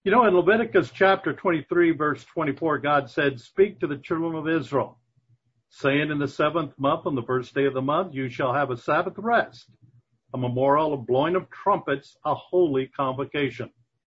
You know, in Leviticus chapter 23, verse 24, God said, "Speak to the children of Israel, saying, in the 7th month, on the first day of the month, you shall have a Sabbath rest, a memorial of blowing of trumpets, a holy convocation."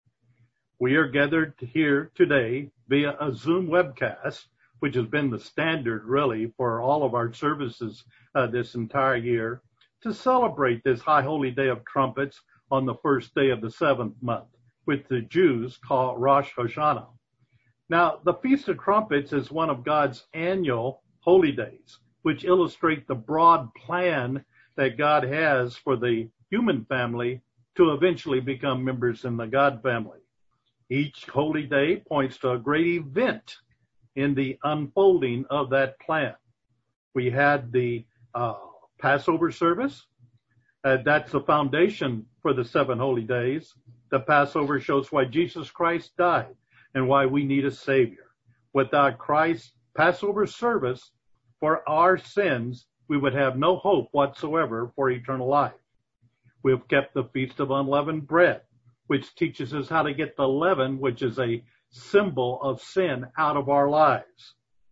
We are gathered here today via a Zoom webcast, which has been the standard really for all of our services this entire year, to celebrate this high holy day of trumpets on the first day of the 7th month, which the Jews call Rosh Hashanah. Now, the Feast of Trumpets is one of God's annual holy days, which illustrate the broad plan that God has for the human family to eventually become members in the God family. Each holy day points to a great event in the unfolding of that plan. We had the Passover service. That's the foundation for the 7 holy days. The Passover shows why Jesus Christ died and why we need a Savior. Without Christ's Passover service for our sins, we would have no hope whatsoever for eternal life. We have kept the Feast of Unleavened Bread, which teaches us how to get the leaven, which is a symbol of sin, out of our lives.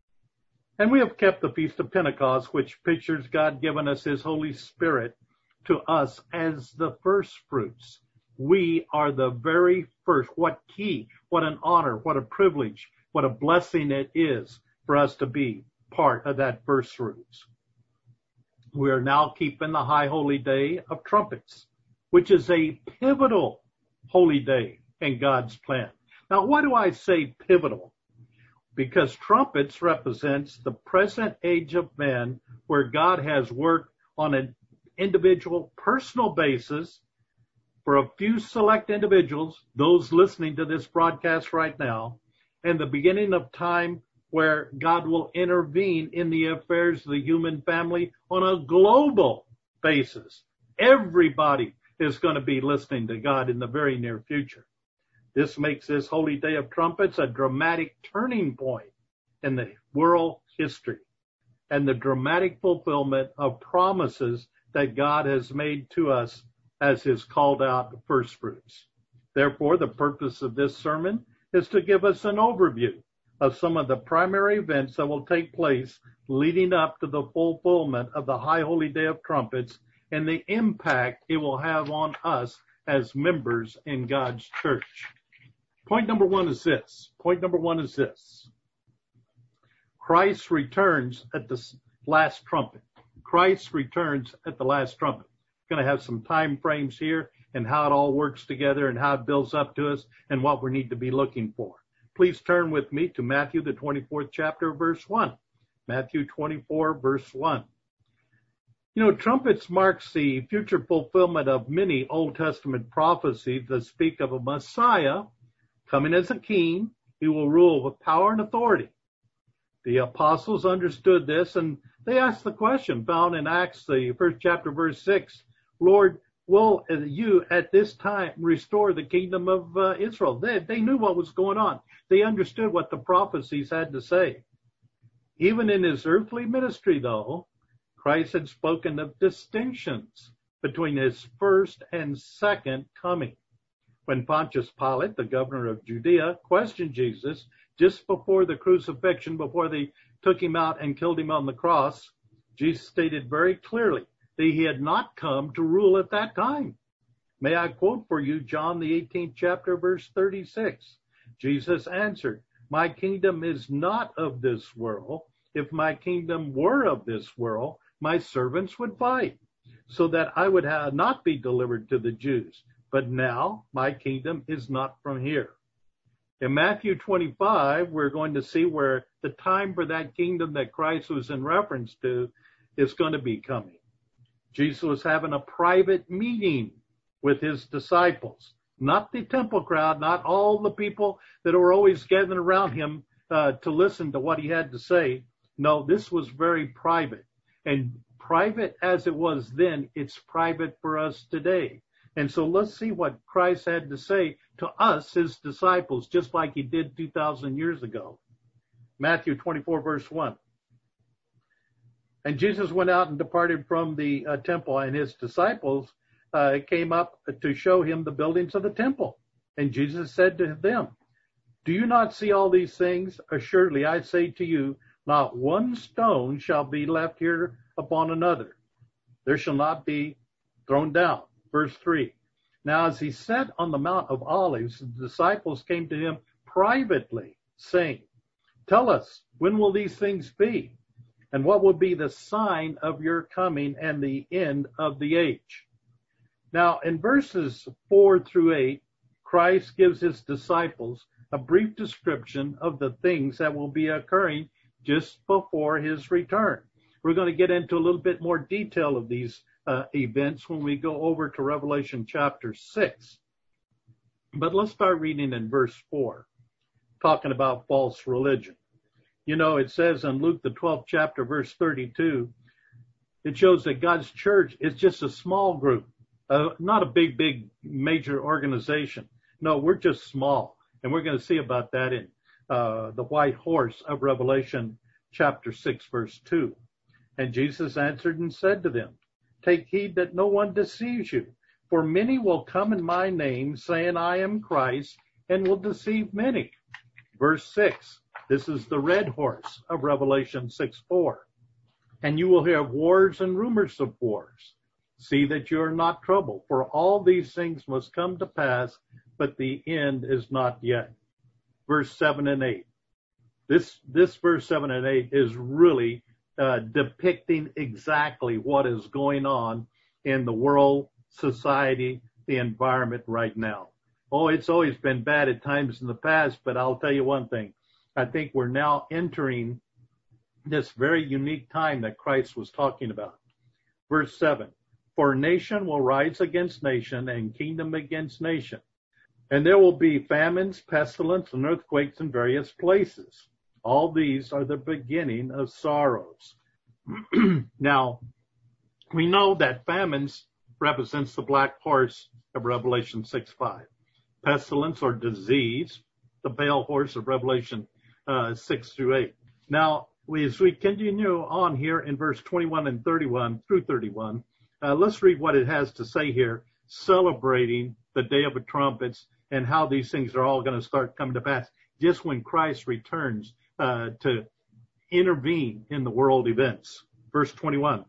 And we have kept the Feast of Pentecost, which pictures God giving us His Holy Spirit to us as the first fruits. We are the very first. What an honor, what a privilege, what a blessing it is for us to be part of that first fruits. We are now keeping the high holy day of trumpets, which is a pivotal holy day in God's plan. Now, why do I say pivotal? Because trumpets represents the present age of man, where God has worked on an individual personal basis for a few select individuals, those listening to this broadcast right now, and the beginning of time where God will intervene in the affairs of the human family on a global basis. Everybody is going to be listening to God in the very near future. This makes this holy day of trumpets a dramatic turning point in the world history and the dramatic fulfillment of promises that God has made to us as His called out first fruits. Therefore, the purpose of this sermon is to give us an overview of some of the primary events that will take place leading up to the fulfillment of the high holy day of trumpets and the impact it will have on us as members in God's church. Point number one is this. Christ returns at the last trumpet. Christ returns at the last trumpet. We're going to have some time frames here and how it all works together and how it builds up to us and what we need to be looking for. Please turn with me to Matthew, the 24th chapter, verse 1. Matthew 24, verse 1. You know, trumpets marks the future fulfillment of many Old Testament prophecies that speak of a Messiah coming as a king who will rule with power and authority. The apostles understood this, and they asked the question found in Acts, the 1st chapter, verse 6, Lord, will you at this time restore the kingdom of Israel? They knew what was going on. They understood what the prophecies had to say. Even in His earthly ministry, though, Christ had spoken of distinctions between His first and second coming. When Pontius Pilate, the governor of Judea, questioned Jesus just before the crucifixion, before they took Him out and killed Him on the cross, Jesus stated very clearly that He had not come to rule at that time. May I quote for you John, the 18th chapter, verse 36. Jesus answered, "My kingdom is not of this world. If my kingdom were of this world, my servants would fight, so that I would not be delivered to the Jews. But now my kingdom is not from here." In Matthew 25, we're going to see where the time for that kingdom that Christ was in reference to is going to be coming. Jesus was having a private meeting with His disciples, not the temple crowd, not all the people that were always gathering around Him to listen to what He had to say. No, this was very private. And private as it was then, it's private for us today. And so let's see what Christ had to say to us, His disciples, just like He did 2,000 years ago. Matthew 24, verse 1. And Jesus went out and departed from the temple, and His disciples came up to show Him the buildings of the temple. And Jesus said to them, do you not see all these things? Assuredly, I say to you, not one stone shall be left here upon another. There shall not be thrown down. Verse 3. Now, as he sat on the Mount of Olives, the disciples came to him privately, saying, tell us, when will these things be? And what will be the sign of your coming and the end of the age? Now, in verses 4 through 8, Christ gives his disciples a brief description of the things that will be occurring just before his return. We're going to get into a little bit more detail of these events when we go over to Revelation chapter 6. But let's start reading in verse 4, talking about false religion. You know, it says in Luke, the 12th chapter, verse 32, it shows that God's church is just a small group, not a big, major organization. No, we're just small. And we're going to see about that in the white horse of Revelation chapter 6, verse 2. And Jesus answered and said to them, take heed that no one deceives you, for many will come in my name, saying, I am Christ, and will deceive many. Verse 6, this is the red horse of Revelation 6:4. And you will hear of wars and rumors of wars. See that you are not troubled, for all these things must come to pass, but the end is not yet. Verse 7 and 8. This verse 7 and 8 is really depicting exactly what is going on in the world, society, the environment right now. Oh, it's always been bad at times in the past, but I'll tell you one thing. I think we're now entering this very unique time that Christ was talking about. Verse 7, for nation will rise against nation and kingdom against nation. And there will be famines, pestilence, and earthquakes in various places. All these are the beginning of sorrows. Now, we know that famines represents the black horse of Revelation 6:5. Pestilence or disease, the pale horse of Revelation 6 through 8. Now, as we continue on here in verse 21 and 31 through 31, let's read what it has to say here, celebrating the day of the trumpets and how these things are all going to start coming to pass just when Christ returns to intervene in the world events. Verse 21.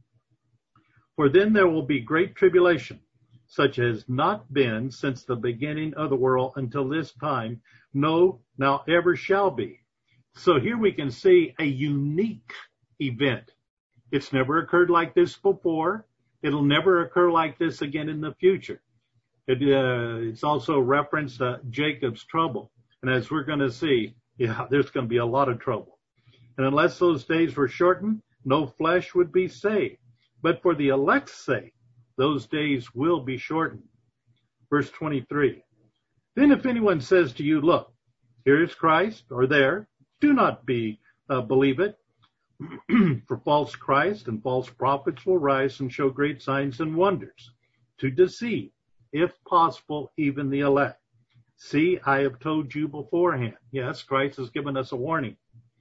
For then there will be great tribulation, such as not been since the beginning of the world until this time, no, now ever shall be. So here we can see a unique event. It's never occurred like this before. It'll never occur like this again in the future. It's also referenced Jacob's trouble. And as we're going to see, there's going to be a lot of trouble. And unless those days were shortened, no flesh would be saved. But for the elect's sake, those days will be shortened. Verse 23. Then if anyone says to you, look, here is Christ, or there, do not believe it. For false Christ and false prophets will rise and show great signs and wonders to deceive, if possible, even the elect. See, I have told you beforehand. Yes, Christ has given us a warning.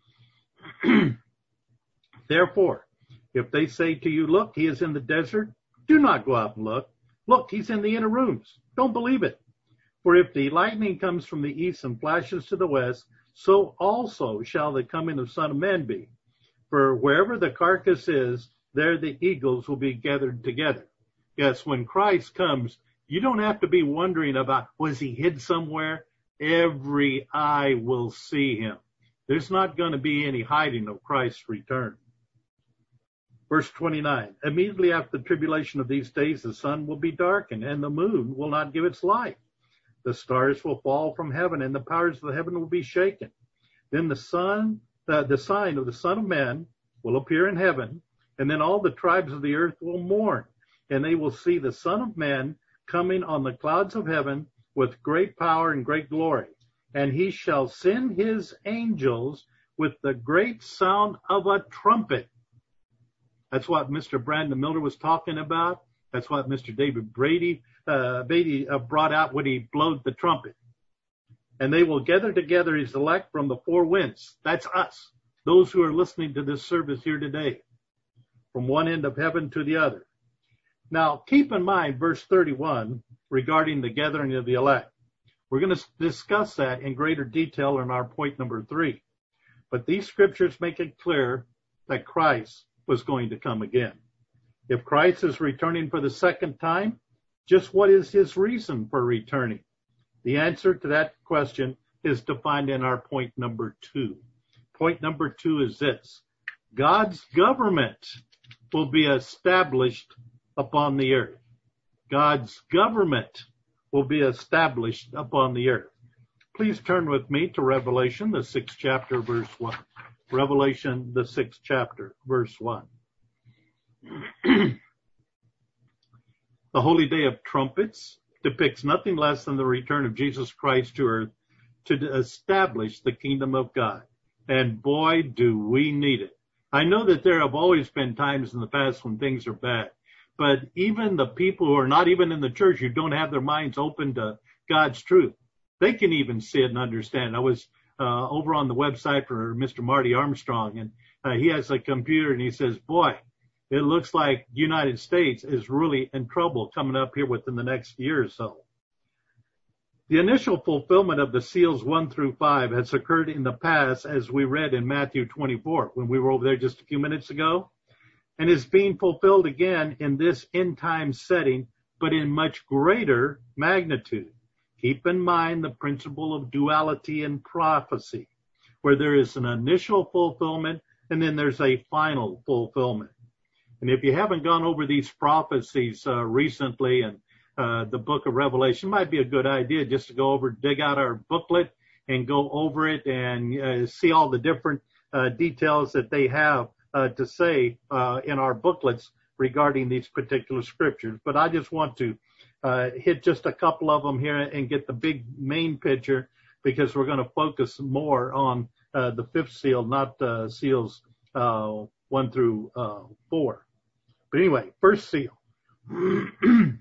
Therefore, if they say to you, look, he is in the desert, do not go out and look. Look, he's in the inner rooms. Don't believe it. For if the lightning comes from the east and flashes to the west, so also shall the coming of Son of Man be. For wherever the carcass is, there the eagles will be gathered together. Yes, when Christ comes, you don't have to be wondering about, was he hid somewhere? Every eye will see him. There's not going to be any hiding of Christ's return. Verse 29, immediately after the tribulation of these days, the sun will be darkened, and the moon will not give its light. The stars will fall from heaven, and the powers of the heaven will be shaken. Then the sign of the Son of Man will appear in heaven, and then all the tribes of the earth will mourn, and they will see the Son of Man coming on the clouds of heaven with great power and great glory. And he shall send his angels with the great sound of a trumpet. That's what Mr. Brandon Miller was talking about. That's what Mr. David Beatty brought out when he blowed the trumpet. And they will gather together his elect from the four winds. That's us, those who are listening to this service here today, from one end of heaven to the other. Now, keep in mind verse 31 regarding the gathering of the elect. We're going to discuss that in greater detail in our point number 3. But these scriptures make it clear that Christ was going to come again. If Christ is returning for the second time, just what is his reason for returning? The answer to that question is defined in our point number 2. Point number 2 is this: God's government will be established upon the earth. God's government will be established upon the earth. Please turn with me to Revelation, the 6th chapter, verse 1. Revelation, the 6th chapter, verse 1. The holy day of trumpets depicts nothing less than the return of Jesus Christ to earth to establish the kingdom of God. And boy, do we need it. I know that there have always been times in the past when things are bad, but even the people who are not even in the church, who don't have their minds open to God's truth, they can even see it and understand. I was over on the website for Mr. Marty Armstrong, and he has a computer, and he says, boy, it looks like the United States is really in trouble coming up here within the next year or so. The initial fulfillment of the seals 1 through 5 has occurred in the past, as we read in Matthew 24, when we were over there just a few minutes ago, and is being fulfilled again in this end-time setting, but in much greater magnitude. Keep in mind the principle of duality in prophecy, where there is an initial fulfillment and then there's a final fulfillment. And if you haven't gone over these prophecies recently, and the book of Revelation, might be a good idea just to go over, dig out our booklet and go over it and see all the different details that they have to say in our booklets regarding these particular scriptures. But I just want to hit just a couple of them here and get the big main picture, because we're going to focus more on the 5th seal, not seals 1 through 4. But anyway, first seal. The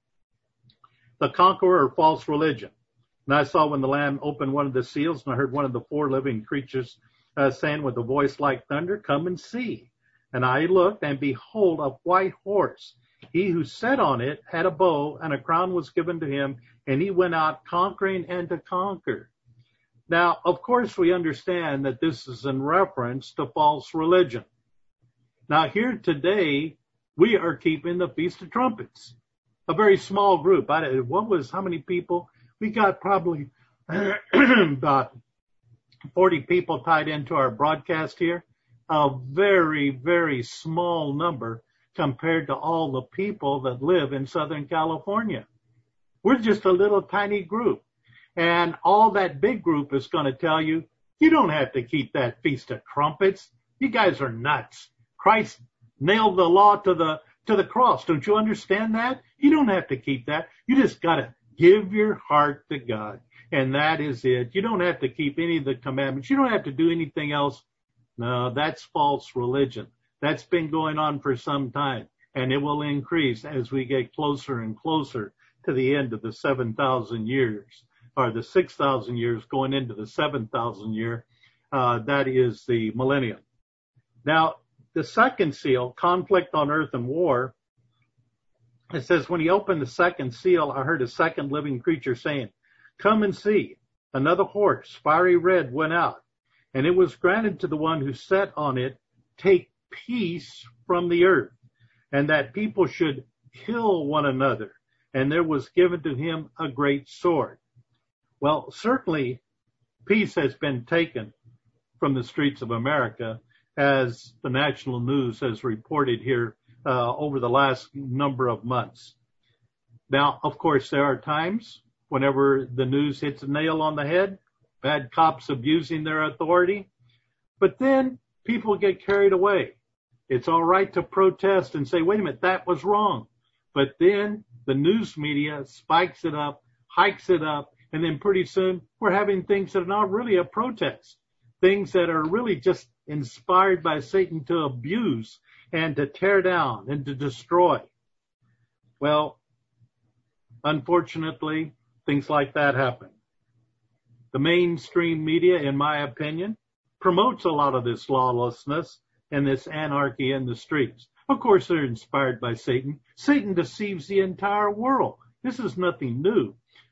conqueror or false religion. And I saw when the Lamb opened one of the seals, and I heard one of the 4 living creatures saying with a voice like thunder, "Come and see." And I looked, and behold, a white horse. He who sat on it had a bow, and a crown was given to him, and he went out conquering and to conquer. Now, of course, we understand that this is in reference to false religion. Now, here today, we are keeping the Feast of Trumpets. A very small group. How many people? We got probably about 40 people tied into our broadcast here. A very, very small number compared to all the people that live in Southern California. We're just a little tiny group. And all that big group is going to tell you, you don't have to keep that Feast of Trumpets. You guys are nuts. Christ nailed the law to the cross. Don't you understand that? You don't have to keep that. You just got to give your heart to God. And that is it. You don't have to keep any of the commandments. You don't have to do anything else. No, that's false religion. That's been going on for some time, and it will increase as we get closer and closer to the end of the 7,000 years, or the 6,000 years going into the 7,000 year. That is the millennium. Now, the second seal, conflict on earth and war, it says, when he opened the second seal, I heard a second living creature saying, "Come and see." Another horse, fiery red, went out, and it was granted to the one who sat on it, take peace from the earth, and that people should kill one another. And there was given to him a great sword. Well, certainly peace has been taken from the streets of America, as the national news has reported here over the last number of months. Now, of course, there are times whenever the news hits a nail on the head, bad cops abusing their authority, but then people get carried away. It's all right to protest and say, wait a minute, that was wrong. But then the news media spikes it up, hikes it up, and then pretty soon we're having things that are not really a protest, things that are really just inspired by Satan to abuse and to tear down and to destroy. Well, unfortunately, things like that happen. The mainstream media, in my opinion, promotes a lot of this lawlessness and this anarchy in the streets. Of course, they're inspired by Satan. Satan deceives the entire world. This is nothing new.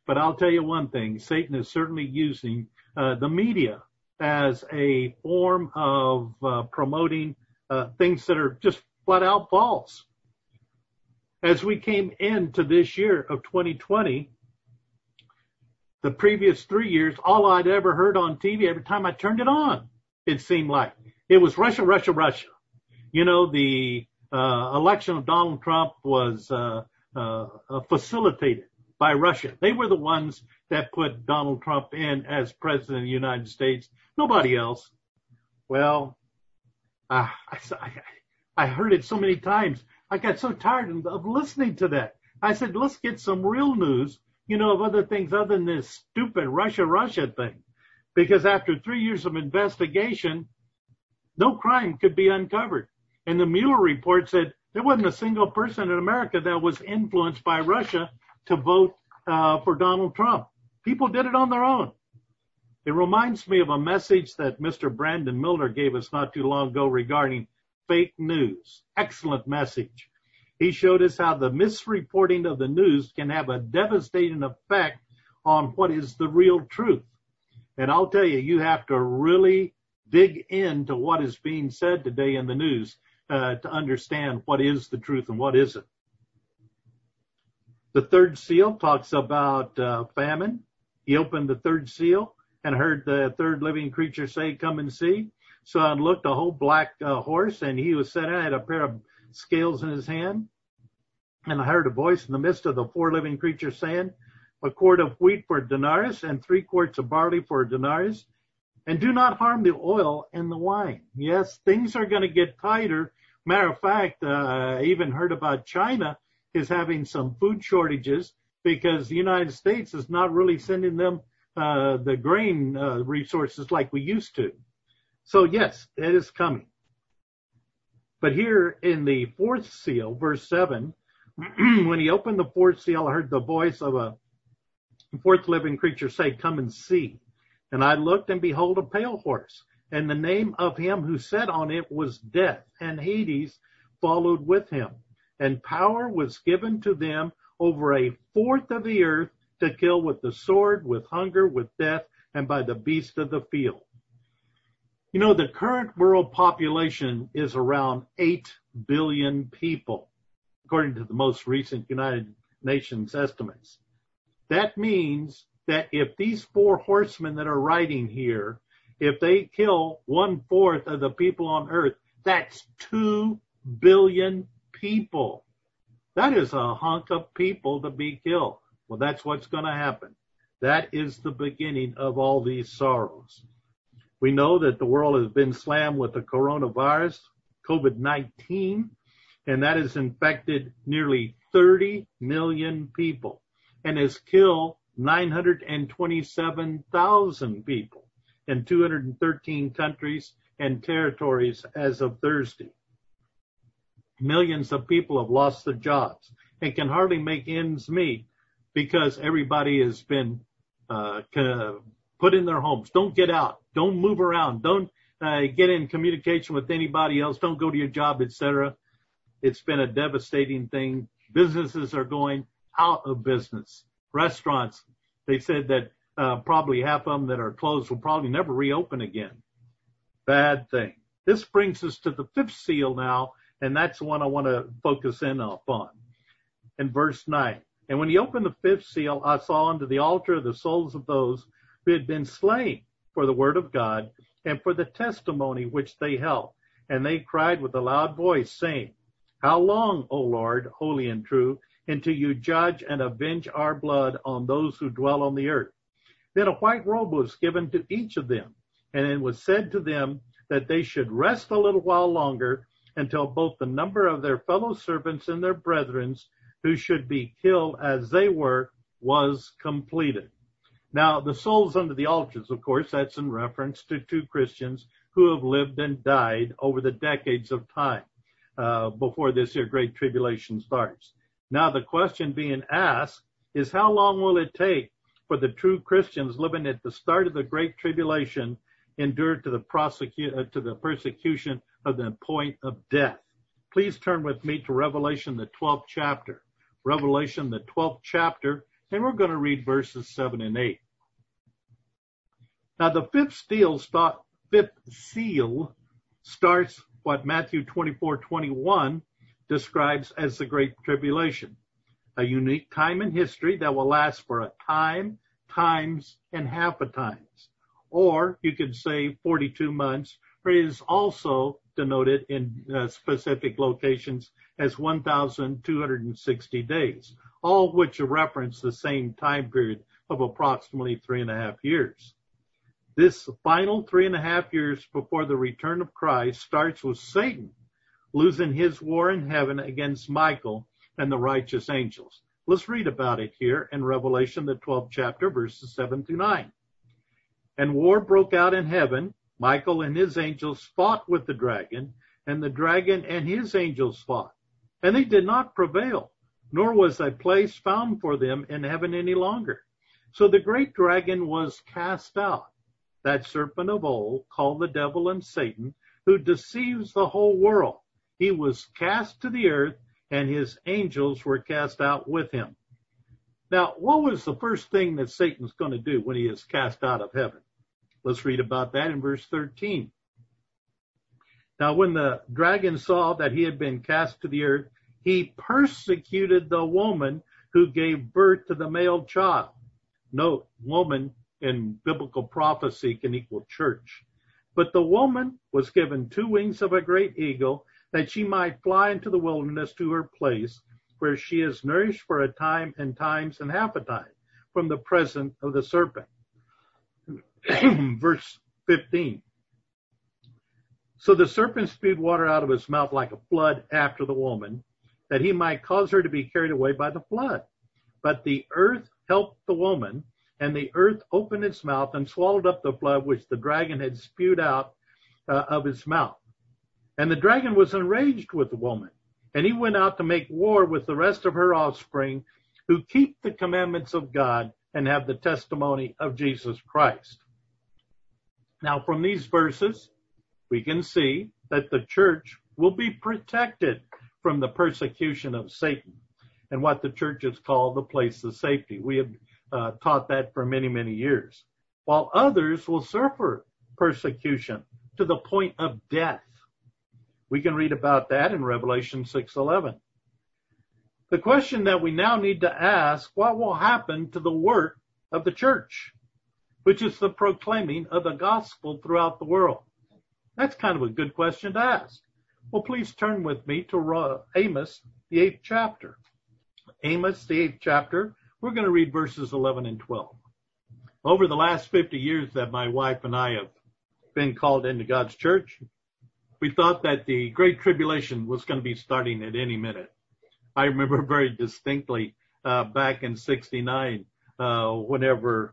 But I'll tell you one thing, Satan is certainly using the media as a form of promoting things that are just flat out false. As we came into this year of 2020, the previous 3 years, all I'd ever heard on TV, every time I turned it on, it seemed like it was Russia, Russia, Russia. You know, the election of Donald Trump was facilitated by Russia. They were the ones that put Donald Trump in as president of the United States. Nobody else. Well, I heard it so many times. I got so tired of listening to that. I said, let's get some real news, you know, of other things other than this stupid Russia, Russia thing. Because after 3 years of investigation, no crime could be uncovered. And the Mueller report said there wasn't a single person in America that was influenced by Russia to vote for Donald Trump. People did it on their own. It reminds me of a message that Mr. Brandon Miller gave us not too long ago regarding fake news. Excellent message. He showed us how the misreporting of the news can have a devastating effect on what is the real truth. And I'll tell you, you have to really dig into what is being said today in the news to understand what is the truth and what isn't. The third seal talks about famine. He opened the third seal and heard the third living creature say, come and see. So I looked, a whole black horse, and he was set out, had a pair of scales in his hand. And I heard a voice in the midst of the four living creatures saying, a quart of wheat for a denarius and 3 quarts of barley for a denarius. And do not harm the oil and the wine. Yes, things are going to get tighter. Matter of fact, I even heard about China is having some food shortages because the United States is not really sending them the grain resources like we used to. So yes, it is coming. But here in the fourth seal, verse 7, when he opened the fourth seal, I heard the voice of a fourth living creature say, come and see. And I looked, and behold, a pale horse. And the name of him who sat on it was Death, and Hades followed with him. And power was given to them over a fourth of the earth to kill with the sword, with hunger, with death, and by the beast of the field. You know, the current world population is around 8 billion people, according to the most recent United Nations estimates. That means that if these 4 horsemen that are riding here, if they kill 1/4 of the people on earth, that's 2 billion people. That is a hunk of people to be killed. Well, that's what's going to happen. That is the beginning of all these sorrows. We know that the world has been slammed with the coronavirus, COVID-19, and that has infected nearly 30 million people and has killed 927,000 people in 213 countries and territories as of Thursday. Millions of people have lost their jobs and can hardly make ends meet because everybody has been put in their homes. Don't get out. Don't move around. Don't get in communication with anybody else. Don't go to your job, etc. It's been a devastating thing. Businesses are going out of business. Restaurants, they said that probably half of them that are closed will probably never reopen again. Bad thing. This brings us to the 5th seal now, and that's the one I want to focus in upon. In verse 9, and when he opened the 5th seal, I saw unto the altar the souls of those who had been slain for the word of God and for the testimony which they held. And they cried with a loud voice, saying, how long, O Lord, holy and true, until you judge and avenge our blood on those who dwell on the earth? Then a white robe was given to each of them, and it was said to them that they should rest a little while longer until both the number of their fellow servants and their brethren who should be killed as they were was completed. Now, the souls under the altars, of course, that's in reference to 2 Christians who have lived and died over the decades of time before this here great tribulation starts. Now, the question being asked is how long will it take for the true Christians living at the start of the great tribulation endure to the persecution of the point of death? Please turn with me to Revelation, the 12th chapter. Revelation, the 12th chapter, and we're going to read verses 7 and 8. Now, the fifth seal starts what Matthew 24:21 describes as the Great Tribulation, a unique time in history that will last for a time, times, and half a times. Or you could say 42 months, or it is also denoted in specific locations as 1,260 days, all which reference the same time period of approximately 3.5 years. This final 3.5 years before the return of Christ starts with Satan losing his war in heaven against Michael and the righteous angels. Let's read about it here in Revelation, the 12th chapter, verses 7 through 9. And war broke out in heaven. Michael and his angels fought with the dragon, and the dragon and his angels fought. And they did not prevail, nor was a place found for them in heaven any longer. So the great dragon was cast out, that serpent of old, called the devil and Satan, who deceives the whole world. He was cast to the earth, and his angels were cast out with him. Now, what was the first thing that Satan's going to do when he is cast out of heaven? Let's read about that in verse 13. Now, when the dragon saw that he had been cast to the earth, he persecuted the woman who gave birth to the male child. Note, woman in biblical prophecy can equal church. But the woman was given 2 wings of a great eagle, that she might fly into the wilderness to her place, where she is nourished for a time and times and half a time from the presence of the serpent. Verse 15. So the serpent spewed water out of his mouth like a flood after the woman, that he might cause her to be carried away by the flood. But the earth helped the woman, and the earth opened its mouth and swallowed up the flood which the dragon had spewed out of his mouth. And the dragon was enraged with the woman, and he went out to make war with the rest of her offspring, who keep the commandments of God and have the testimony of Jesus Christ. Now, from these verses, we can see that the church will be protected from the persecution of Satan, and what the church is called the place of safety. We have taught that for many, many years, while others will suffer persecution to the point of death. We can read about that in Revelation 6:11. The question that we now need to ask, what will happen to the work of the church, which is the proclaiming of the gospel throughout the world? That's kind of a good question to ask. Well, please turn with me to Amos, the 8th chapter. Amos, the 8th chapter, we're going to read verses 11 and 12. Over the last 50 years that my wife and I have been called into God's church, we thought that the Great Tribulation was going to be starting at any minute. I remember very distinctly back in '69, whenever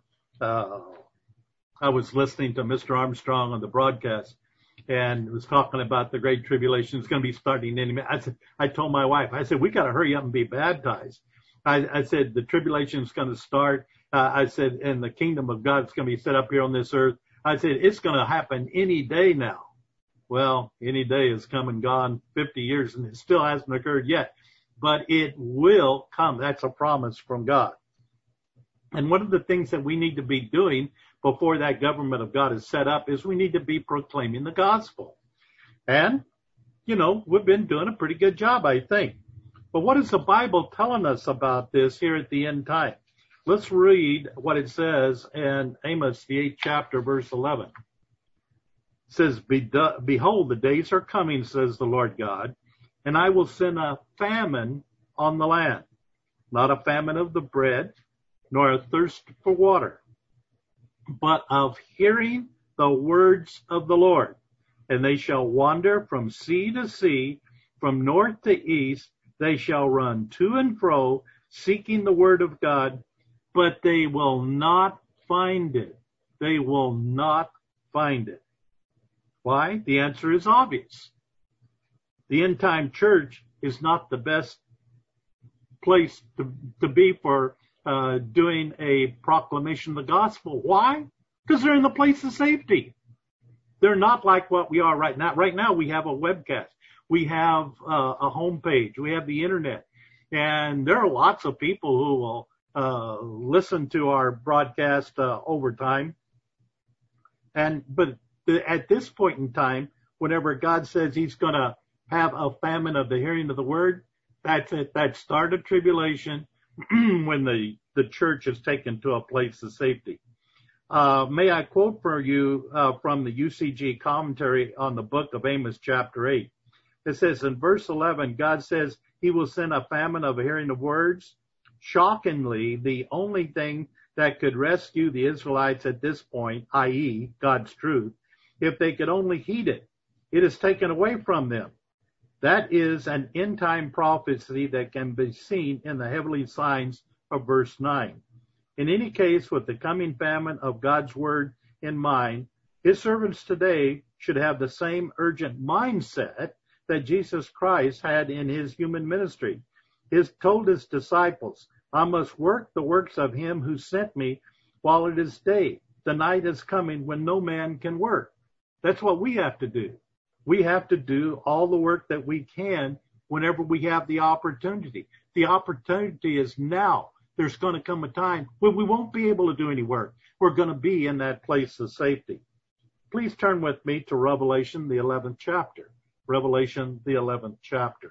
I was listening to Mr. Armstrong on the broadcast and was talking about the Great Tribulation. It's going to be starting any minute. I told my wife, I said, we got to hurry up and be baptized. I said, the tribulation is going to start. I said, and the kingdom of God is going to be set up here on this earth. I said, it's going to happen any day now. Well, any day has come and gone 50 years, and it still hasn't occurred yet. But it will come. That's a promise from God. And one of the things that we need to be doing before that government of God is set up is we need to be proclaiming the gospel. And, we've been doing a pretty good job, I think. But what is the Bible telling us about this here at the end time? Let's read what it says in Amos, the 8th chapter, verse 11. It says, behold, the days are coming, says the Lord God, and I will send a famine on the land, not a famine of the bread, nor a thirst for water, but of hearing the words of the Lord. And they shall wander from sea to sea, from north to east. They shall run to and fro, seeking the word of God, but they will not find it. They will not find it. Why? The answer is obvious. The end-time church is not the best place to be for doing a proclamation of the gospel. Why? Because they're in the place of safety. They're not like what we are right now. Right now we have a webcast. We have a homepage. We have the internet. And there are lots of people who will listened to our broadcast over time. But at this point in time, whenever God says he's going to have a famine of the hearing of the word, that's it. That start of tribulation when the church is taken to a place of safety. May I quote for you from the UCG commentary on the book of Amos chapter 8. It says in verse 11, God says he will send a famine of hearing of words. Shockingly, the only thing that could rescue the Israelites at this point, i.e. God's truth, if they could only heed it, it is taken away from them. That is an end-time prophecy that can be seen in the heavenly signs of verse 9. In any case, with the coming famine of God's word in mind, his servants today should have the same urgent mindset that Jesus Christ had in his human ministry. He told his disciples, I must work the works of him who sent me while it is day. The night is coming when no man can work. That's what we have to do. We have to do all the work that we can whenever we have the opportunity. The opportunity is now. There's going to come a time when we won't be able to do any work. We're going to be in that place of safety. Please turn with me to Revelation, the 11th chapter. Revelation, the 11th chapter.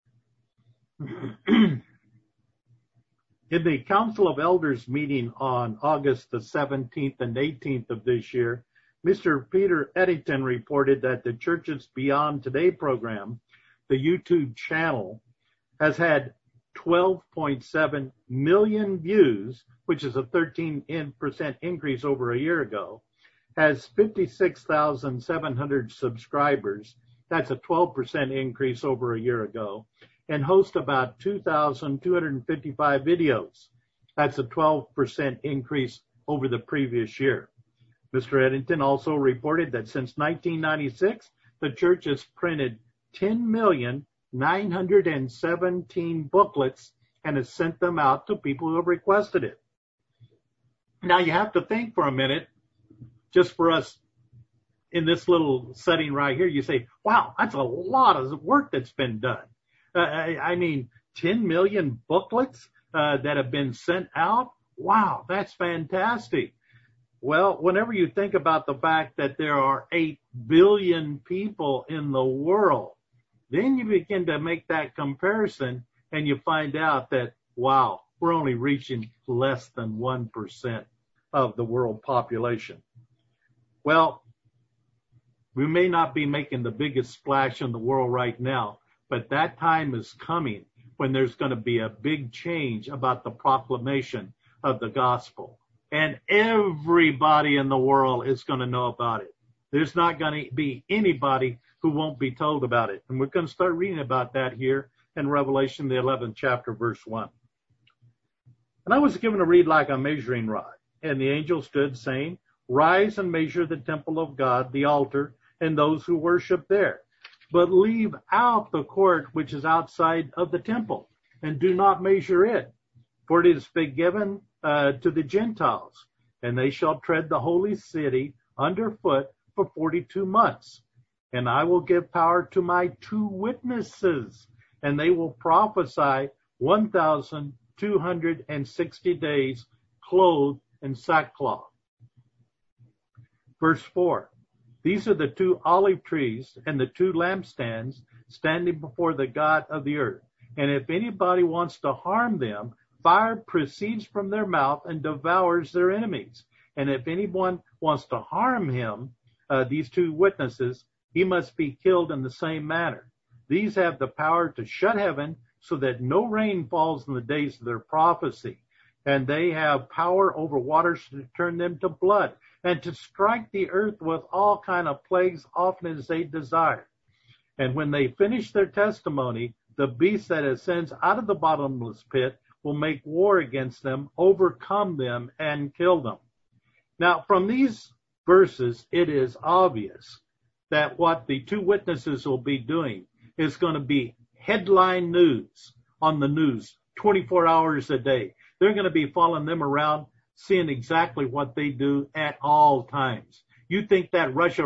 In the Council of Elders meeting on August the 17th and 18th of this year, Mr. Peter Eddington reported that the Churches Beyond Today program, the YouTube channel, has had 12.7 million views, which is a 13% increase over a year ago, has 56,700 subscribers, that's a 12% increase over a year ago, and hosts about 2,255 videos. That's a 12% increase over the previous year. Mr. Eddington also reported that since 1996, the church has printed 10,917 booklets and has sent them out to people who have requested it. Now you have to think for a minute, just for us in this little setting right here, you say, wow, that's a lot of work that's been done. I mean, 10 million booklets that have been sent out. Wow, that's fantastic. Well, whenever you think about the fact that there are 8 billion people in the world, then you begin to make that comparison and you find out that, wow, we're only reaching less than 1% of the world population. Well, we may not be making the biggest splash in the world right now, but that time is coming when there's going to be a big change about the proclamation of the gospel. And everybody in the world is going to know about it. There's not going to be anybody who won't be told about it. And we're going to start reading about that here in Revelation, the 11th chapter, verse 1. And I was given a reed like a measuring rod. And the angel stood, saying, Rise and measure the temple of God, the altar, and those who worship there. But leave out the court which is outside of the temple, and do not measure it. For it is been given to the Gentiles, and they shall tread the holy city underfoot for 42 months. And I will give power to my 2 witnesses, and they will prophesy 1,260 days, clothed in sackcloth. Verse 4. These are the 2 olive trees and the 2 lampstands standing before the God of the earth. And if anybody wants to harm them, fire proceeds from their mouth and devours their enemies. And if anyone wants to harm him, these 2 witnesses, he must be killed in the same manner. These have the power to shut heaven so that no rain falls in the days of their prophecy. And they have power over waters to turn them to blood, and to strike the earth with all kind of plagues often as they desire. And when they finish their testimony, the beast that ascends out of the bottomless pit will make war against them, overcome them, and kill them. Now, from these verses, it is obvious that what the 2 witnesses will be doing is going to be headline news on the news 24 hours a day. They're going to be following them around, seeing exactly what they do at all times. You think that Russia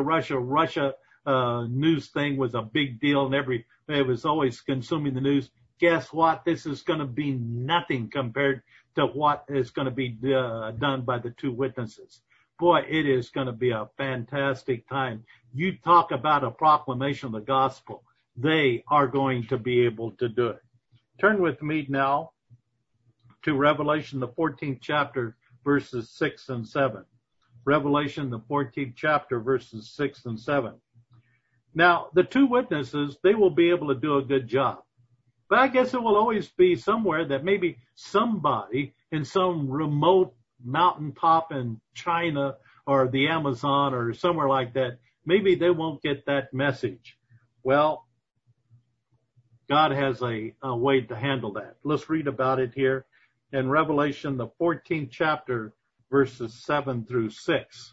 news thing was a big deal and it was always consuming the news. Guess what? This is going to be nothing compared to what is going to be done by the two witnesses. Boy, it is going to be a fantastic time. You talk about a proclamation of the gospel. They are going to be able to do it. Turn with me now to Revelation, the 14th chapter, verses 6 and 7. Revelation, the 14th chapter, verses 6 and 7. Now, the two witnesses, they will be able to do a good job. But I guess it will always be somewhere that maybe somebody in some remote mountaintop in China or the Amazon or somewhere like that, maybe they won't get that message. Well, God has a way to handle that. Let's read about it here in Revelation, the 14th chapter, verses 7 through 6.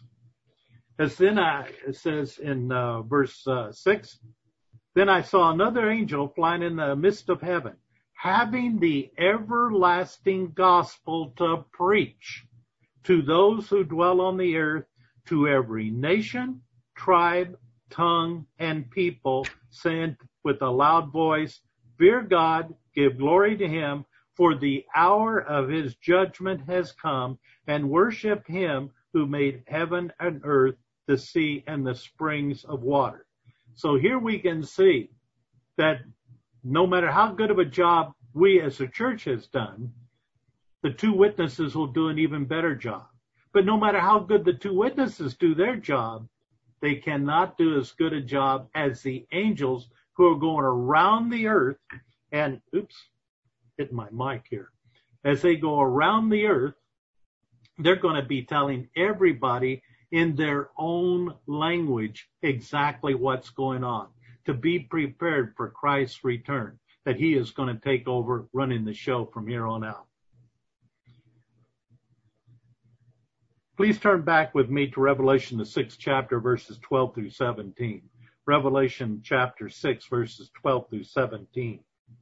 It says in verse 6, then I saw another angel flying in the midst of heaven, having the everlasting gospel to preach to those who dwell on the earth, to every nation, tribe, tongue, and people, saying with a loud voice, fear God, give glory to him, for the hour of his judgment has come, and worship him who made heaven and earth, the sea, and the springs of water. So here we can see that no matter how good of a job we as a church has done, the two witnesses will do an even better job. But no matter how good the two witnesses do their job, they cannot do as good a job as the angels who are going around the earth and, hitting my mic here. As they go around the earth, they're going to be telling everybody in their own language exactly what's going on, to be prepared for Christ's return, that he is going to take over running the show from here on out. Please turn back with me to Revelation, the 6th chapter, verses 12 through 17. Revelation chapter 6, verses 12 through 17.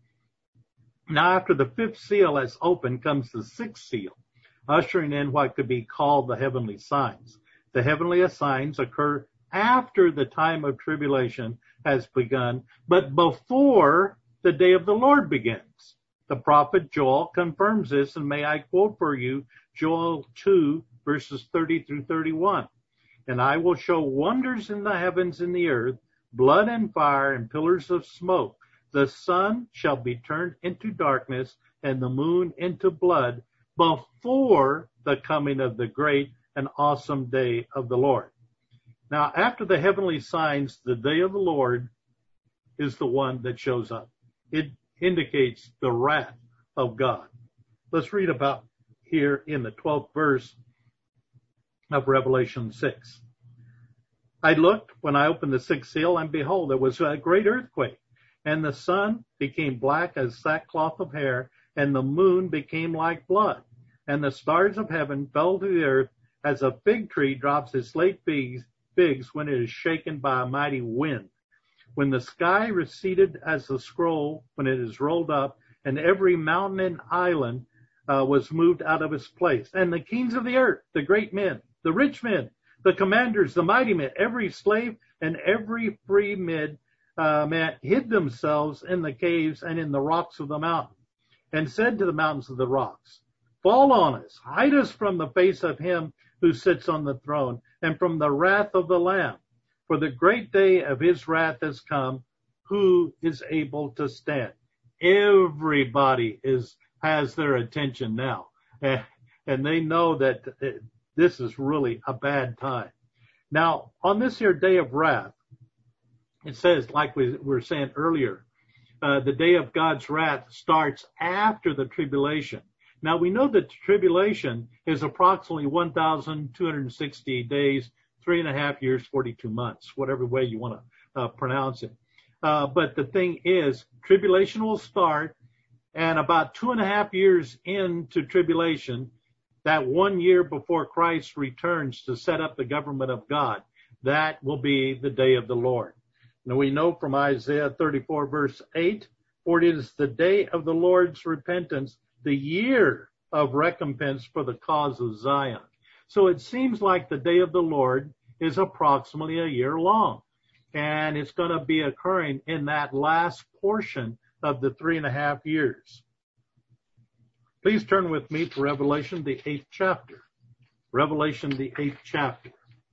Now, after the fifth seal has opened, comes the sixth seal, ushering in what could be called the heavenly signs. The heavenly signs occur after the time of tribulation has begun, but before the day of the Lord begins. The prophet Joel confirms this, and may I quote for you Joel 2, verses 30 through 31. And I will show wonders in the heavens and the earth, blood and fire and pillars of smoke. The sun shall be turned into darkness and the moon into blood before the coming of the great and awesome day of the Lord. Now, after the heavenly signs, the day of the Lord is the one that shows up. It indicates the wrath of God. Let's read about here in the 12th verse of Revelation 6. I looked when I opened the sixth seal, and behold, there was a great earthquake, and the sun became black as sackcloth of hair, and the moon became like blood, and the stars of heaven fell to the earth, as a fig tree drops its late figs when it is shaken by a mighty wind. When the sky receded as the scroll when it is rolled up, and every mountain and island was moved out of its place. And the kings of the earth, the great men, the rich men, the commanders, the mighty men, every slave and every free man hid themselves in the caves and in the rocks of the mountain, and said to the mountains of the rocks, fall on us, hide us from the face of him who sits on the throne, and from the wrath of the Lamb. For the great day of his wrath has come. Who is able to stand? Everybody has their attention now, and they know that this is really a bad time. Now, on this here day of wrath, it says, like we were saying earlier, the day of God's wrath starts after the tribulation. Now, we know that the tribulation is approximately 1,260 days, 3.5 years, 42 months, whatever way you want to pronounce it. But the thing is, tribulation will start, and about 2.5 years into tribulation, that 1 year before Christ returns to set up the government of God, that will be the day of the Lord. Now, we know from Isaiah 34, verse 8, for it is the day of the Lord's repentance, the year of recompense for the cause of Zion. So it seems like the day of the Lord is approximately a year long, and it's going to be occurring in that last portion of the 3.5 years. Please turn with me to Revelation, the 8th chapter. Revelation, the 8th chapter.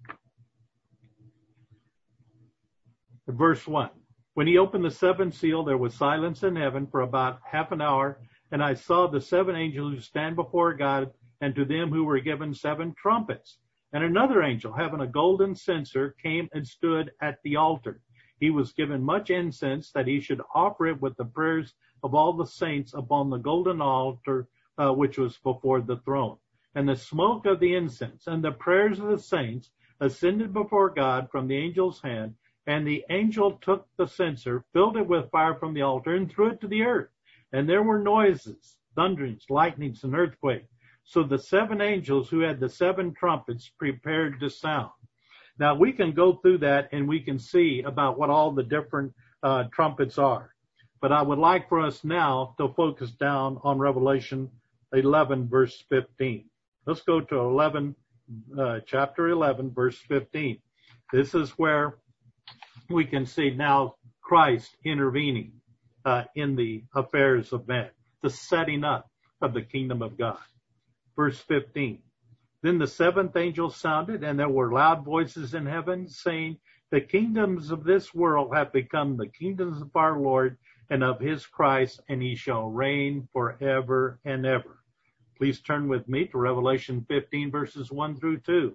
Verse 1. When he opened the seventh seal, there was silence in heaven for about half an hour, and I saw the seven angels who stand before God, and to them who were given seven trumpets. And another angel, having a golden censer, came and stood at the altar. He was given much incense, that he should offer it with the prayers of all the saints upon the golden altar which was before the throne. And the smoke of the incense and the prayers of the saints ascended before God from the angel's hand. And the angel took the censer, filled it with fire from the altar, and threw it to the earth. And there were noises, thunderings, lightnings, and earthquakes. So the seven angels who had the seven trumpets prepared to sound. Now we can go through that and we can see about what all the different trumpets are. But I would like for us now to focus down on Revelation 11, verse 15. Let's go to chapter 11, verse 15. This is where we can see now Christ intervening in the affairs of men, the setting up of the kingdom of God. Verse 15. Then the seventh angel sounded, and there were loud voices in heaven saying, the kingdoms of this world have become the kingdoms of our Lord and of his Christ, and he shall reign forever and ever. Please turn with me to Revelation 15, verses 1 through 2.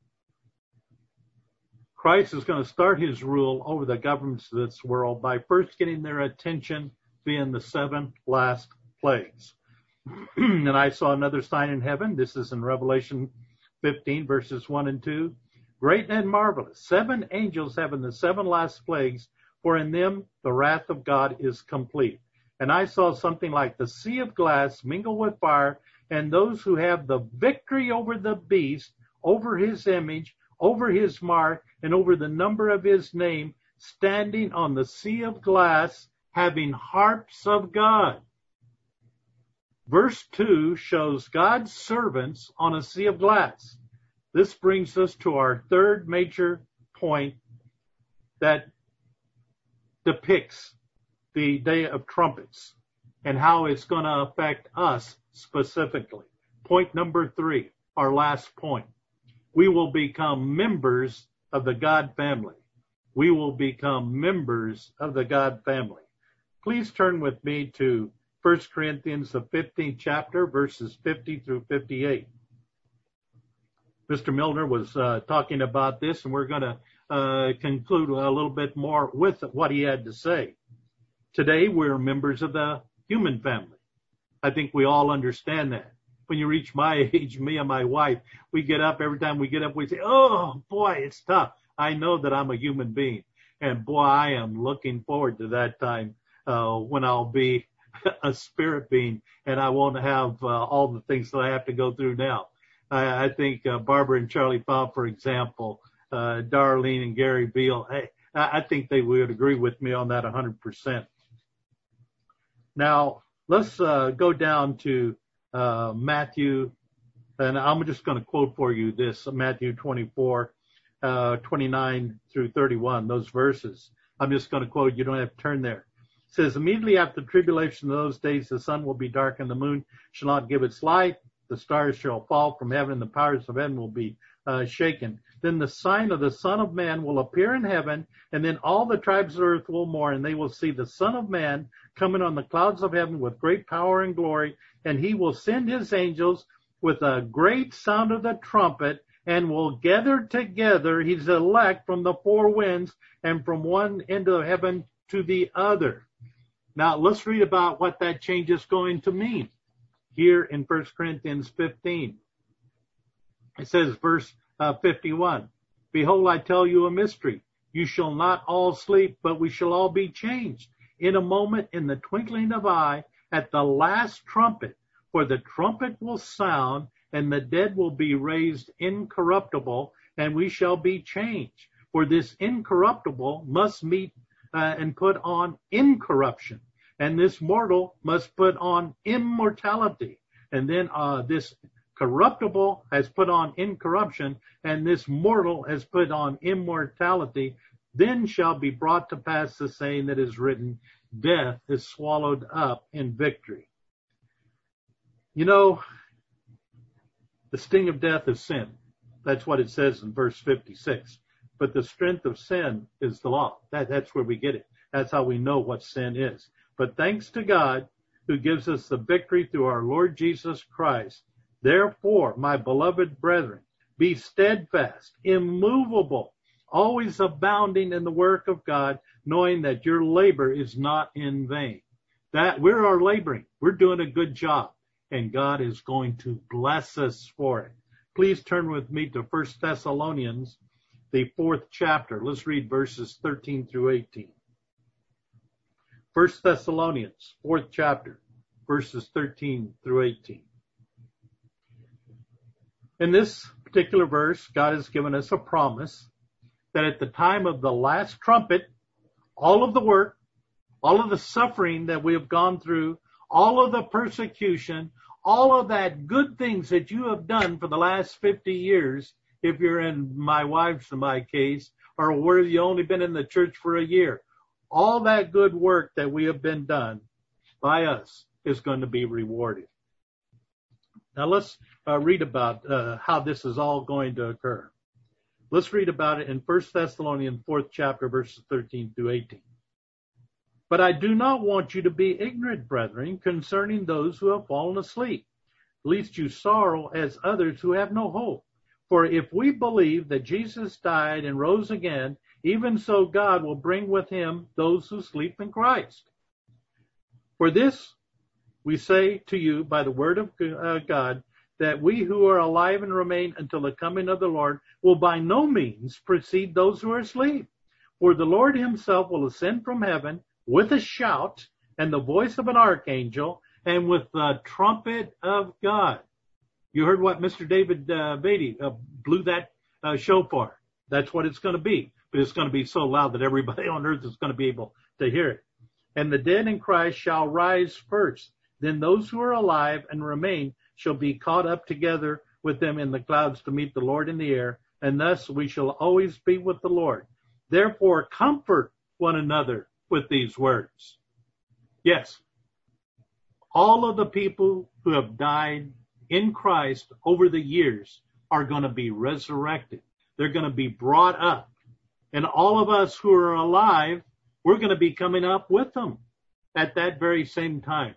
Christ is going to start his rule over the governments of this world by first getting their attention being the seven last plagues. And I saw another sign in heaven. This is in Revelation 15, verses 1 and 2. Great and marvelous, seven angels having the seven last plagues, for in them the wrath of God is complete. And I saw something like the sea of glass mingled with fire, and those who have the victory over the beast, over his image, over his mark, and over the number of his name, standing on the sea of glass, having harps of God. Verse 2 shows God's servants on a sea of glass. This brings us to our third major point that depicts the Day of Trumpets and how it's going to affect us specifically. Point number 3, our last point. We will become members of the God family. We will become members of the God family. Please turn with me to 1 Corinthians, the 15th chapter, verses 50 through 58. Mr. Milner was talking about this, and we're going to conclude a little bit more with what he had to say. Today, we're members of the human family. I think we all understand that. When you reach my age, me and my wife, we get up, every time we get up, we say, oh, boy, it's tough. I know that I'm a human being. And, boy, I am looking forward to that time when I'll be a spirit being and I won't have all the things that I have to go through now. I think Barbara and Charlie Bob, for example, Darlene and Gary Beal, I think they would agree with me on that 100%. Now, let's go down to Matthew, and I'm just going to quote for you this, Matthew 24, 29 through 31, those verses. I'm just going to quote, you don't have to turn there. It says, immediately after the tribulation of those days, the sun will be dark and the moon shall not give its light. The stars shall fall from heaven and the powers of heaven will be shaken. Then the sign of the Son of Man will appear in heaven, and then all the tribes of earth will mourn, and they will see the Son of Man coming on the clouds of heaven with great power and glory, and he will send his angels with a great sound of the trumpet, and will gather together his elect from the four winds and from one end of heaven to the other. Now, let's read about what that change is going to mean here in 1 Corinthians 15. It says, verse 51, behold, I tell you a mystery. You shall not all sleep, but we shall all be changed in a moment, in the twinkling of an eye, at the last trumpet. For the trumpet will sound, and the dead will be raised incorruptible, and we shall be changed. For this incorruptible must meet and put on incorruption, and this mortal must put on immortality. And then this corruptible has put on incorruption, and this mortal has put on immortality. Then shall be brought to pass the saying that is written, death is swallowed up in victory. You know, the sting of death is sin. That's what it says in verse 56. But the strength of sin is the law. That's where we get it. That's how we know what sin is. But thanks to God who gives us the victory through our Lord Jesus Christ. Therefore, my beloved brethren, be steadfast, immovable, always abounding in the work of God, knowing that your labor is not in vain. That we are laboring. We're doing a good job, and God is going to bless us for it. Please turn with me to 1 Thessalonians, the 4th chapter. Let's read verses 13 through 18. 1 Thessalonians, 4th chapter, verses 13 through 18. In this particular verse, God has given us a promise that at the time of the last trumpet, all of the work, all of the suffering that we have gone through, all of the persecution, all of that good things that you have done for the last 50 years, if you're in my wife's and my case, or where you only been in the church for a year, all that good work that we have been done by us is going to be rewarded. Now let's read about how this is all going to occur. Let's read about it in 1 Thessalonians 4th chapter, verses 13 through 18. But I do not want you to be ignorant, brethren, concerning those who have fallen asleep, lest you sorrow as others who have no hope. For if we believe that Jesus died and rose again, even so God will bring with him those who sleep in Christ. For this we say to you by the word of God, that we who are alive and remain until the coming of the Lord will by no means precede those who are asleep. For the Lord himself will ascend from heaven with a shout and the voice of an archangel and with the trumpet of God. You heard what Mr. David Beatty blew that shofar. That's what it's going to be. But it's going to be so loud that everybody on earth is going to be able to hear it. And the dead in Christ shall rise first. Then those who are alive and remain shall be caught up together with them in the clouds to meet the Lord in the air. And thus we shall always be with the Lord. Therefore, comfort one another with these words. Yes, all of the people who have died in Christ over the years are going to be resurrected. They're going to be brought up. And all of us who are alive, we're going to be coming up with them at that very same time.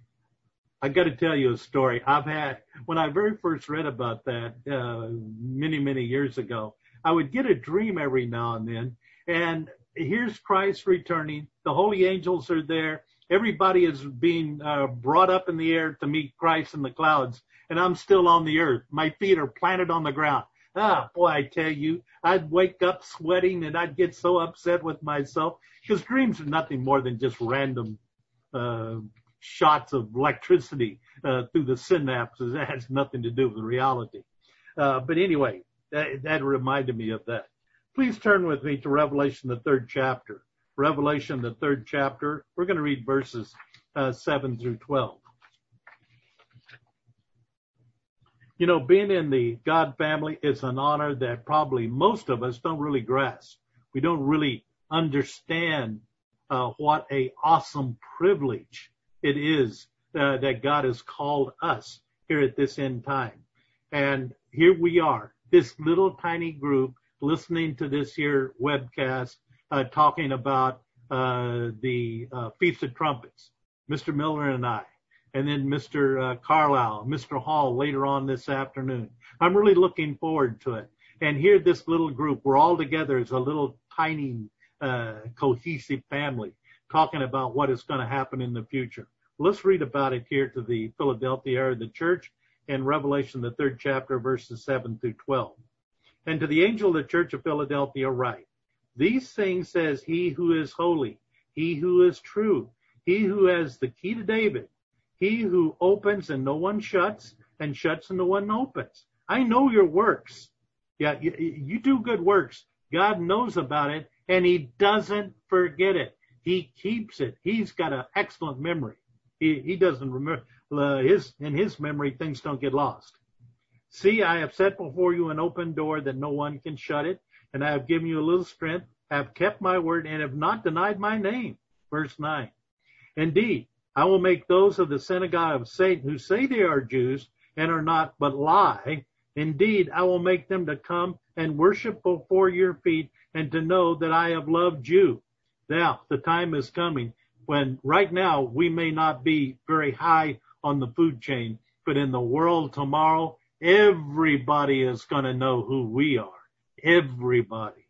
I got to tell you a story. When I very first read about that many, many years ago, I would get a dream every now and then. And here's Christ returning. The holy angels are there. Everybody is being brought up in the air to meet Christ in the clouds. And I'm still on the earth. My feet are planted on the ground. Boy, I tell you, I'd wake up sweating and I'd get so upset with myself because dreams are nothing more than just random shots of electricity through the synapses. That has nothing to do with reality. But anyway, that reminded me of that. Please turn with me to Revelation, the 3rd chapter. Revelation, the 3rd chapter. We're going to read verses 7 through 12. You know, being in the God family is an honor that probably most of us don't really grasp. We don't really understand what a awesome privilege it is that God has called us here at this end time. And here we are, this little tiny group listening to this here webcast talking about the Feast of Trumpets, Mr. Miller and I. And then Mr. Carlisle, Mr. Hall later on this afternoon. I'm really looking forward to it. And here, this little group, we're all together as a little tiny cohesive family talking about what is going to happen in the future. Let's read about it here to the Philadelphia area of the church in Revelation, the 3rd chapter, verses 7 through 12. And to the angel of the church of Philadelphia write, these things says he who is holy, he who is true, he who has the key to David, he who opens and no one shuts, and shuts and no one opens. I know your works. Yeah, you do good works. God knows about it, and he doesn't forget it. He keeps it. He's got an excellent memory. He doesn't remember. In his memory, things don't get lost. See, I have set before you an open door that no one can shut it, and I have given you a little strength, have kept my word, and have not denied my name. Verse 9. Indeed, I will make those of the synagogue of Satan who say they are Jews and are not, but lie. Indeed, I will make them to come and worship before your feet and to know that I have loved you. Now, the time is coming when right now we may not be very high on the food chain, but in the world tomorrow, everybody is going to know who we are. Everybody.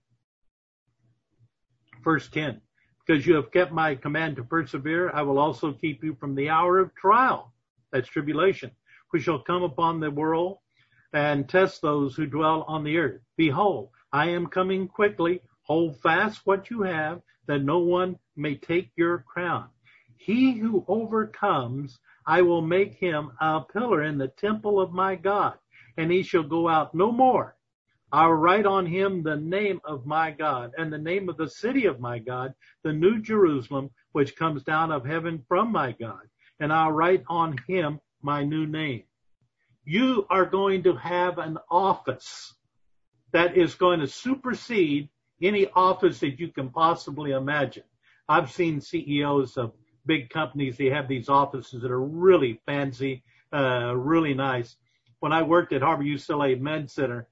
Verse 10, because you have kept my command to persevere, I will also keep you from the hour of trial, that's tribulation, which shall come upon the world and test those who dwell on the earth. Behold, I am coming quickly. Hold fast what you have, that no one may take your crown. He who overcomes, I will make him a pillar in the temple of my God, and he shall go out no more. I will write on him the name of my God and the name of the city of my God, the new Jerusalem, which comes down of heaven from my God, and I'll write on him my new name. You are going to have an office that is going to supersede any office that you can possibly imagine. I've seen CEOs of big companies, they have these offices that are really fancy, really nice. When I worked at Harbor UCLA Med Center,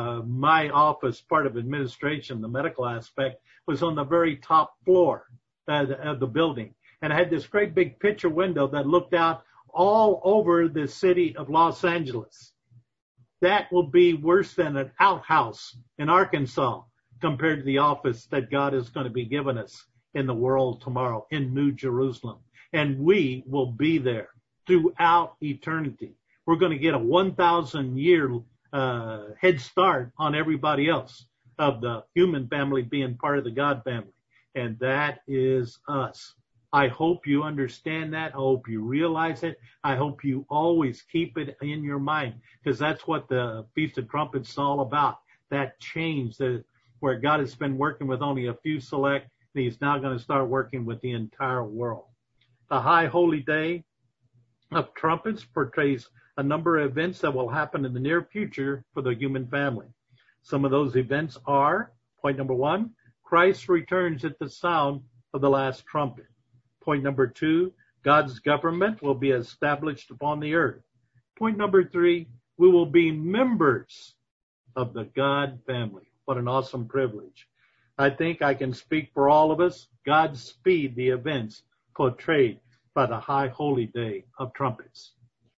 my office, part of administration, the medical aspect, was on the very top floor of the building. And I had this great big picture window that looked out all over the city of Los Angeles. That will be worse than an outhouse in Arkansas compared to the office that God is going to be giving us in the world tomorrow in New Jerusalem. And we will be there throughout eternity. We're going to get a 1,000-year head start on everybody else of the human family being part of the God family. And that is us. I hope you understand that. I hope you realize it. I hope you always keep it in your mind, because that's what the Feast of Trumpets is all about. That change that where God has been working with only a few select, and he's now going to start working with the entire world. The high holy day of trumpets portrays a number of events that will happen in the near future for the human family. Some of those events are, point number 1, Christ returns at the sound of the last trumpet. Point number 2, God's government will be established upon the earth. Point number 3, we will be members of the God family. What an awesome privilege. I think I can speak for all of us. God speed the events portrayed by the high holy day of trumpets.